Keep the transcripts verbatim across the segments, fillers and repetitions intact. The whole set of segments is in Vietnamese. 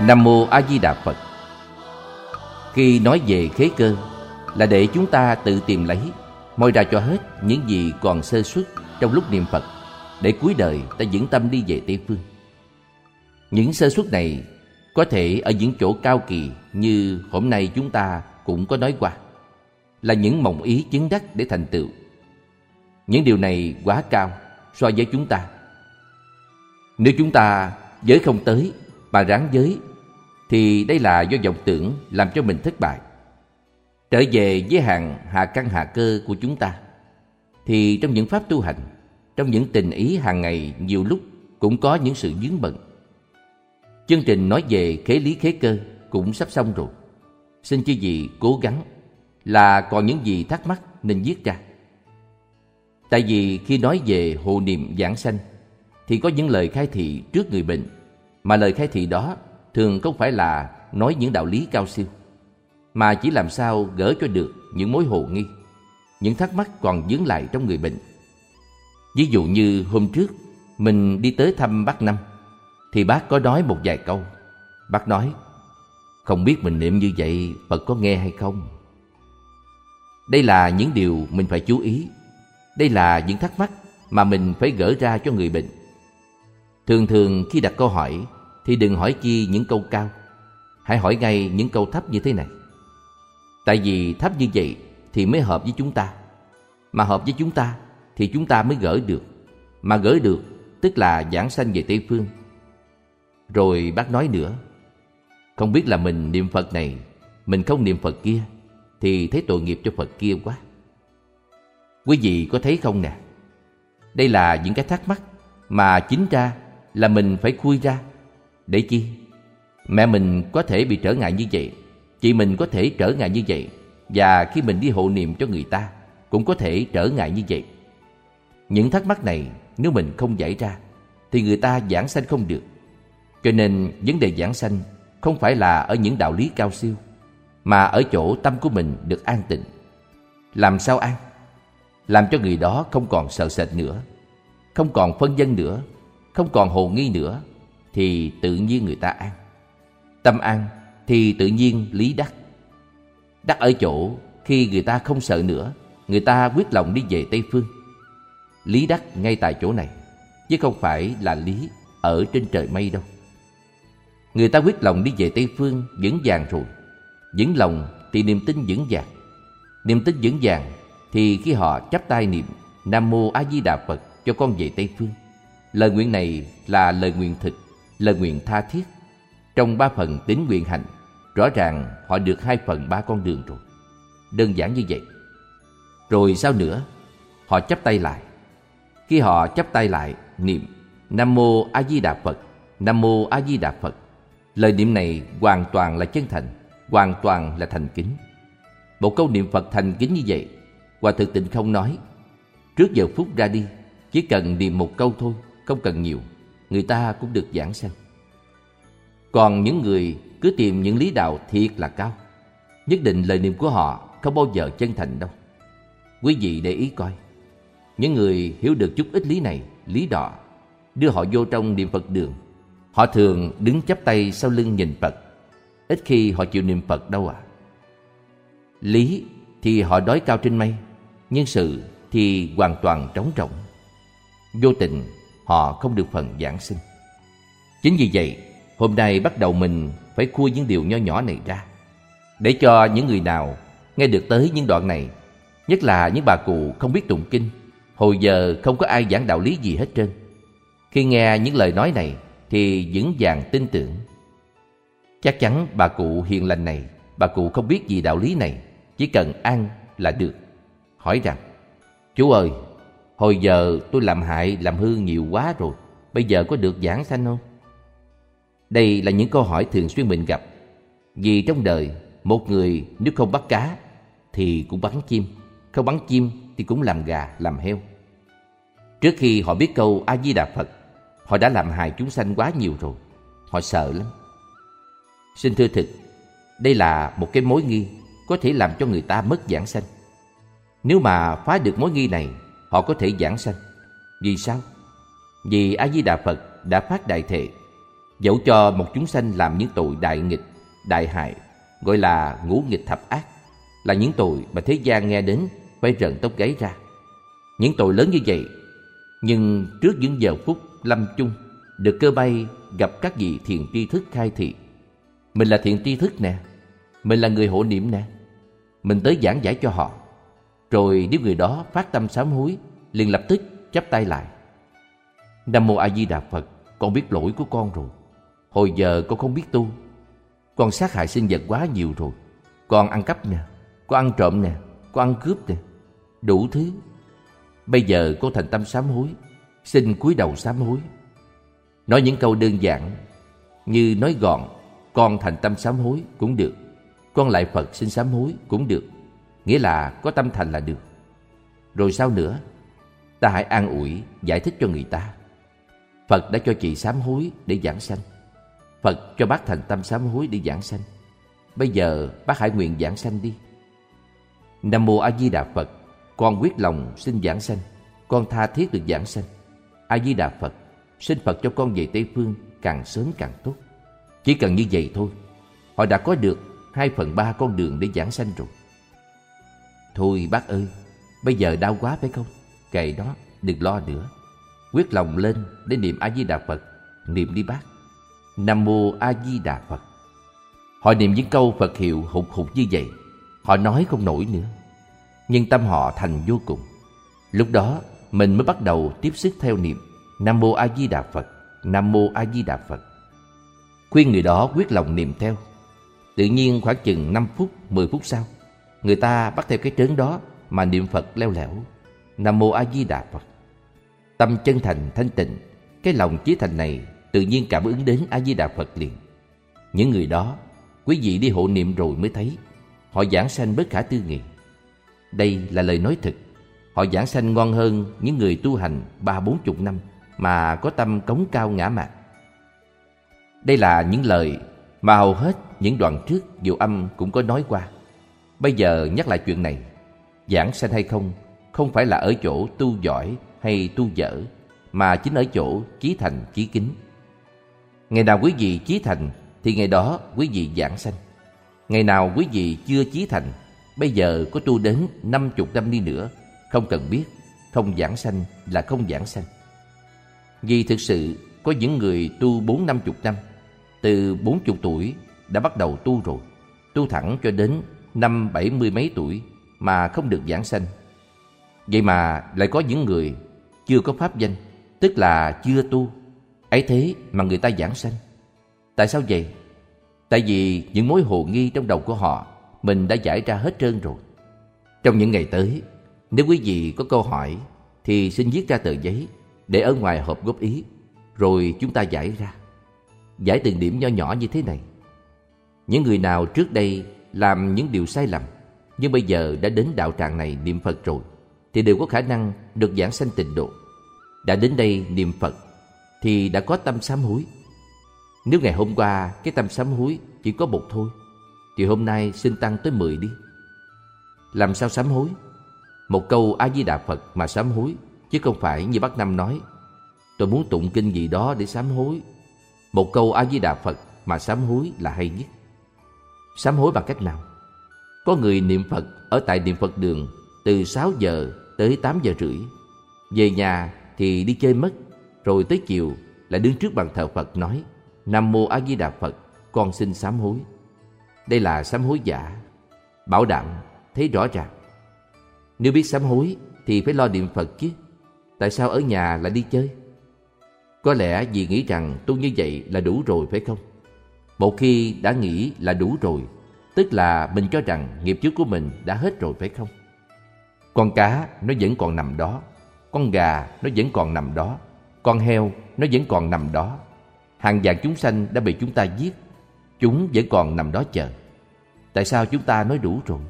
Nam Mô A Di Đà Phật. Khi nói về khế cơ là để chúng ta tự tìm lấy, moi ra cho hết những gì còn sơ suất trong lúc niệm Phật, để cuối đời ta vững tâm đi về Tây Phương. Những sơ suất này có thể ở những chỗ cao kỳ như hôm nay chúng ta cũng có nói qua, là những mộng ý chứng đắc để thành tựu. Những điều này quá cao so với chúng ta. Nếu chúng ta giới không tới mà ráng giới, thì đây là do vọng tưởng làm cho mình thất bại. Trở về với hàng hạ căn hạ cơ của chúng ta, thì trong những pháp tu hành, trong những tình ý hàng ngày, nhiều lúc cũng có những sự vướng bận. Chương trình nói về khế lý khế cơ cũng sắp xong rồi. Xin chư vị cố gắng, là còn những gì thắc mắc nên viết ra. Tại vì khi nói về hộ niệm giảng sanh thì có những lời khai thị trước người bệnh, mà lời khai thị đó thường không phải là nói những đạo lý cao siêu, mà chỉ làm sao gỡ cho được những mối hồ nghi, những thắc mắc còn vướng lại trong người bệnh. Ví dụ như hôm trước mình đi tới thăm bác Năm, thì bác có nói một vài câu. Bác nói, không biết mình niệm như vậy Phật có nghe hay không? Đây là những điều mình phải chú ý. Đây là những thắc mắc mà mình phải gỡ ra cho người bệnh. Thường thường khi đặt câu hỏi thì đừng hỏi chi những câu cao, hãy hỏi ngay những câu thấp như thế này. Tại vì thấp như vậy thì mới hợp với chúng ta, mà hợp với chúng ta thì chúng ta mới gỡ được. Mà gỡ được tức là giảng sanh về Tây Phương. Rồi bác nói nữa, không biết là mình niệm Phật này, mình không niệm Phật kia, thì thấy tội nghiệp cho Phật kia quá. Quý vị có thấy không nè? Đây là những cái thắc mắc mà chính ra là mình phải khui ra. Để chi? Mẹ mình có thể bị trở ngại như vậy, chị mình có thể trở ngại như vậy, và khi mình đi hộ niệm cho người ta cũng có thể trở ngại như vậy. Những thắc mắc này nếu mình không giải ra thì người ta giảng sanh không được. Cho nên vấn đề giảng sanh không phải là ở những đạo lý cao siêu, mà ở chỗ tâm của mình được an tịnh. Làm sao an? Làm cho người đó không còn sợ sệt nữa, không còn phân vân nữa, không còn hồ nghi nữa, thì tự nhiên người ta an. Tâm an thì tự nhiên lý đắc. Đắc ở chỗ khi người ta không sợ nữa, người ta quyết lòng đi về Tây Phương. Lý đắc ngay tại chỗ này, chứ không phải là lý ở trên trời mây đâu. Người ta quyết lòng đi về Tây Phương vững vàng rồi. Vững lòng thì niềm tin vững vàng. Niềm tin vững vàng thì khi họ chắp tay niệm Nam Mô A Di Đà Phật cho con về Tây Phương, lời nguyện này là lời nguyện thực, lời nguyện tha thiết. Trong ba phần tín nguyện hành, rõ ràng họ được hai phần ba con đường rồi. Đơn giản như vậy. Rồi sao nữa? Họ chắp tay lại. Khi họ chắp tay lại niệm Nam Mô A Di Đà Phật, Nam Mô A Di Đà Phật, lời niệm này hoàn toàn là chân thành, hoàn toàn là thành kính. Một câu niệm Phật thành kính như vậy, Hòa Thượng Tịnh Không nói, trước giờ phút ra đi, chỉ cần niệm một câu thôi, không cần nhiều, người ta cũng được giảng sanh. Còn những người cứ tìm những lý đạo thiệt là cao, nhất định lời niệm của họ không bao giờ chân thành đâu. Quý vị để ý coi, những người hiểu được chút ít lý này, lý đọ, đưa họ vô trong niệm Phật đường, họ thường đứng chắp tay sau lưng nhìn Phật, ít khi họ chịu niệm Phật đâu à. Lý thì họ đói cao trên mây, nhưng sự thì hoàn toàn trống rỗng. Vô tình họ không được phần giảng sinh. Chính vì vậy, hôm nay bắt đầu mình phải khui những điều nho nhỏ này ra, để cho những người nào nghe được tới những đoạn này, nhất là những bà cụ không biết tụng kinh, hồi giờ không có ai giảng đạo lý gì hết trơn, khi nghe những lời nói này thì vững vàng tin tưởng. Chắc chắn bà cụ hiền lành này, bà cụ không biết gì đạo lý này, chỉ cần ăn là được. Hỏi rằng, chú ơi, hồi giờ tôi làm hại làm hư nhiều quá rồi, bây giờ có được giảng sanh không? Đây là những câu hỏi thường xuyên mình gặp. Vì trong đời, một người nếu không bắt cá thì cũng bắn chim, không bắn chim thì cũng làm gà, làm heo. Trước khi họ biết câu A Di Đà Phật, họ đã làm hại chúng sanh quá nhiều rồi, họ sợ lắm. Xin thưa thực, đây là một cái mối nghi có thể làm cho người ta mất giảng sanh. Nếu mà phá được mối nghi này, họ có thể giảng sanh. Vì sao? Vì A Di Đà Phật đã phát đại thệ, Dẫu cho một chúng sanh làm những tội đại nghịch, đại hại, gọi là ngũ nghịch thập ác, là những tội mà thế gian nghe đến phải rợn tóc gáy ra. Những tội lớn như vậy, nhưng trước những giờ phút lâm chung, được cơ bay gặp các vị thiền tri thức khai thị. Mình là thiền tri thức nè, mình là người hộ niệm nè. Mình tới giảng giải cho họ. Rồi nếu người đó phát tâm sám hối, liền lập tức chắp tay lại. Nam Mô A Di Đà Phật, con biết lỗi của con rồi. Hồi giờ con không biết tu. Con sát hại sinh vật quá nhiều rồi. Con ăn cắp nè, con ăn trộm nè, con ăn cướp nè, đủ thứ. Bây giờ con thành tâm sám hối, xin cúi đầu sám hối. Nói những câu đơn giản như nói gọn, con thành tâm sám hối cũng được, con lại Phật xin sám hối cũng được. Nghĩa là có tâm thành là được. Rồi sao nữa? Ta hãy an ủi, giải thích cho người ta. Phật đã cho chị sám hối để giảng sanh. Phật cho bác thành tâm sám hối để giảng sanh. Bây giờ bác hãy nguyện giảng sanh đi. Nam Mô A Di Đà Phật, con quyết lòng xin giảng sanh. Con tha thiết được giảng sanh. A Di Đà Phật, xin Phật cho con về Tây Phương càng sớm càng tốt. Chỉ cần như vậy thôi, họ đã có được hai phần ba con đường để giảng sanh rồi. Thôi bác ơi, bây giờ đau quá phải không? Kệ đó, đừng lo nữa. Quyết lòng lên để niệm A Di Đà Phật. Niệm đi bác. Nam Mô A Di Đà Phật. Họ niệm những câu Phật hiệu hụt hụt như vậy, họ nói không nổi nữa, nhưng tâm họ thành vô cùng. Lúc đó mình mới bắt đầu tiếp sức theo niệm Nam Mô A Di Đà Phật, Nam Mô A Di Đà Phật. Khuyên người đó quyết lòng niệm theo. Tự nhiên khoảng chừng năm phút, mười phút sau, người ta bắt theo cái trớn đó mà niệm Phật leo lẻo Nam Mô A Di Đà Phật. Tâm chân thành thanh tịnh, cái lòng chí thành này tự nhiên cảm ứng đến A Di Đà Phật liền. Những người đó, quý vị đi hộ niệm rồi mới thấy, họ giảng sanh bất khả tư nghị. Đây là lời nói thực. Họ giảng sanh ngon hơn những người tu hành ba bốn chục năm mà có tâm cống cao ngã mạn. Đây là những lời mà hầu hết những đoạn trước Diệu Âm cũng có nói qua. Bây giờ nhắc lại chuyện này. Giảng sanh hay không, không phải là ở chỗ tu giỏi hay tu dở, mà chính ở chỗ chí thành chí kính. Ngày nào quý vị chí thành thì ngày đó quý vị giảng sanh. Ngày nào quý vị chưa chí thành, bây giờ có tu đến năm chục năm đi nữa, không cần biết, không giảng sanh là không giảng sanh. Vì thực sự có những người tu bốn năm chục năm, từ bốn chục tuổi đã bắt đầu tu rồi, tu thẳng cho đến năm bảy mươi mấy tuổi mà không được giảng sanh. Vậy mà lại có những người chưa có pháp danh, tức là chưa tu, ấy thế mà người ta giảng sanh. Tại sao vậy? Tại vì những mối hồ nghi trong đầu của họ mình đã giải ra hết trơn rồi. Trong những ngày tới, nếu quý vị có câu hỏi thì xin viết ra tờ giấy để ở ngoài hộp góp ý, rồi chúng ta giải ra. Giải từng điểm nho nhỏ như thế này. Những người nào trước đây làm những điều sai lầm, nhưng bây giờ đã đến đạo tràng này niệm Phật rồi, thì đều có khả năng được giảng sanh tịnh độ. Đã đến đây niệm Phật thì đã có tâm sám hối. Nếu ngày hôm qua cái tâm sám hối chỉ có một thôi, thì hôm nay xin tăng tới mười đi. Làm sao sám hối? Một câu A Di Đà Phật mà sám hối, chứ không phải như bác Năm nói tôi muốn tụng kinh gì đó để sám hối. Một câu A Di Đà Phật mà sám hối là hay nhất. Sám hối bằng cách nào? Có người niệm Phật ở tại niệm Phật đường từ sáu giờ tới tám giờ rưỡi. Về nhà thì đi chơi mất, rồi tới chiều lại đứng trước bàn thờ Phật nói Nam Mô A Di Đà Phật, con xin sám hối. Đây là sám hối giả. Bảo đảm thấy rõ ràng. Nếu biết sám hối thì phải lo niệm Phật chứ. Tại sao ở nhà lại đi chơi? Có lẽ vì nghĩ rằng tu như vậy là đủ rồi phải không? Một khi đã nghĩ là đủ rồi, tức là mình cho rằng nghiệp trước của mình đã hết rồi phải không? Con cá nó vẫn còn nằm đó, con gà nó vẫn còn nằm đó, con heo nó vẫn còn nằm đó. Hàng vạn chúng sanh đã bị chúng ta giết, chúng vẫn còn nằm đó chờ. Tại sao chúng ta nói đủ rồi?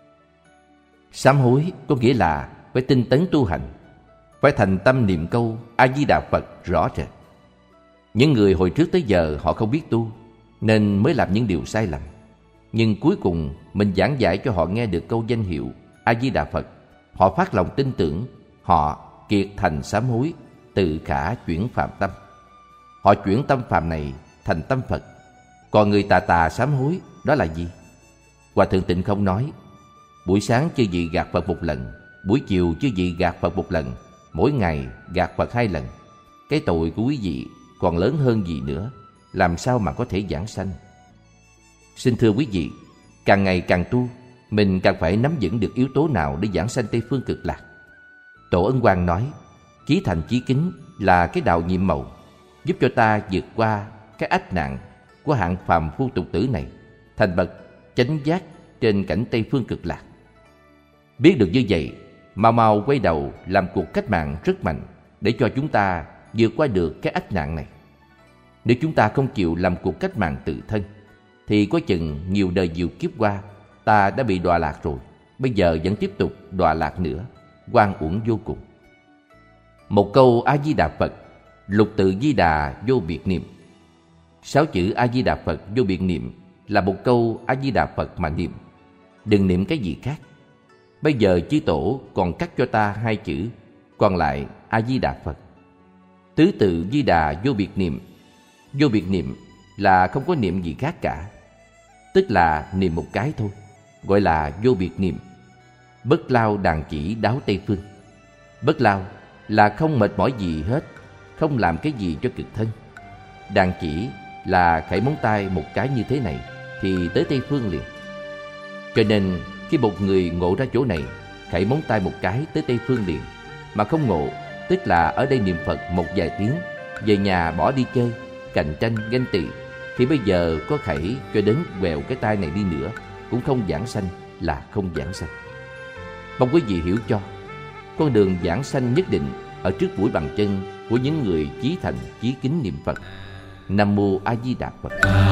Sám hối có nghĩa là phải tinh tấn tu hành, phải thành tâm niệm câu A Di Đà Phật rõ rệt. Những người hồi trước tới giờ họ không biết tu, nên mới làm những điều sai lầm. Nhưng cuối cùng mình giảng giải cho họ nghe được câu danh hiệu A Di Đà Phật, họ phát lòng tin tưởng, họ kiệt thành sám hối, tự khả chuyển phạm tâm. Họ chuyển tâm phạm này thành tâm Phật. Còn người tà tà sám hối đó là gì? Hòa thượng Tịnh Không nói, buổi sáng chư vị gạt Phật một lần, buổi chiều chư vị gạt Phật một lần, mỗi ngày gạt Phật hai lần. Cái tội của quý vị còn lớn hơn gì nữa, làm sao mà có thể giảng sanh? Xin thưa quý vị, càng ngày càng tu, mình càng phải nắm vững được yếu tố nào để giảng sanh Tây Phương Cực Lạc. Tổ Ân Quang nói, chí thành chí kính là cái đạo nhiệm màu, giúp cho ta vượt qua cái ách nạn của hạng phàm phu tục tử này, thành bậc chánh giác trên cảnh Tây Phương Cực Lạc. Biết được như vậy, mau mau quay đầu làm cuộc cách mạng rất mạnh để cho chúng ta vượt qua được cái ách nạn này. Nếu chúng ta không chịu làm cuộc cách mạng tự thân, thì có chừng nhiều đời nhiều kiếp qua ta đã bị đọa lạc rồi, bây giờ vẫn tiếp tục đọa lạc nữa, oan uổng vô cùng. Một câu A Di Đà Phật, lục tự Di Đà vô biệt niệm. Sáu chữ A Di Đà Phật vô biệt niệm là một câu A Di Đà Phật mà niệm, đừng niệm cái gì khác. Bây giờ chư tổ còn cắt cho ta hai chữ, còn lại A Di Đà Phật. Tứ tự Di Đà vô biệt niệm. Vô biệt niệm là không có niệm gì khác cả, tức là niệm một cái thôi, gọi là vô biệt niệm. Bất lao đàn chỉ đáo Tây Phương. Bất lao là không mệt mỏi gì hết, không làm cái gì cho cực thân. Đàn chỉ là khẩy móng tay một cái như thế này thì tới Tây Phương liền. Cho nên khi một người ngộ ra chỗ này, khẩy móng tay một cái tới Tây Phương liền, mà không ngộ, tức là ở đây niệm Phật một vài tiếng, về nhà bỏ đi chơi, cạnh tranh ganh tị, thì bây giờ có khẩy cho đến quẹo cái tay này đi nữa cũng không giảng sanh là không giảng sanh. Mong quý vị hiểu cho, con đường giảng sanh nhất định ở trước mũi bàn chân của những người chí thành chí kính niệm Phật. Nam mô A Di Đà Phật.